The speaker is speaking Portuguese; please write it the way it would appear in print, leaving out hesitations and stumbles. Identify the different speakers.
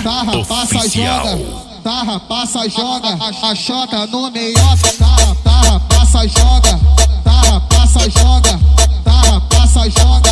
Speaker 1: Tarra, passa,
Speaker 2: oficial.
Speaker 1: joga. Tarra, passa, joga. A chota no meiota. Tarra, passa, joga. Tarra, passa, joga. Tarra, passa, joga.